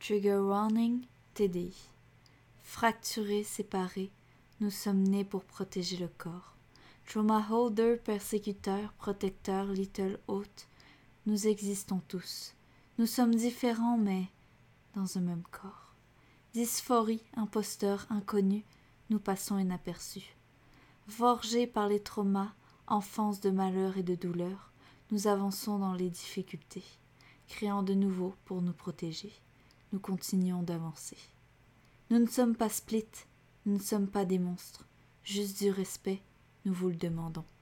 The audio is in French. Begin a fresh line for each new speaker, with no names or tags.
Trigger warning, TDI. Fracturés, séparés, nous sommes nés pour protéger le corps. Trauma holder, persécuteur, protecteur, little hôte, nous existons tous. Nous sommes différents, mais dans un même corps. Dysphorie, imposteur, inconnu, nous passons inaperçus. Forgés par les traumas, enfance de malheur et de douleur, nous avançons dans les difficultés, créant de nouveau pour nous protéger. Nous continuons d'avancer. Nous ne sommes pas split, nous ne sommes pas des monstres, juste du respect, nous vous le demandons.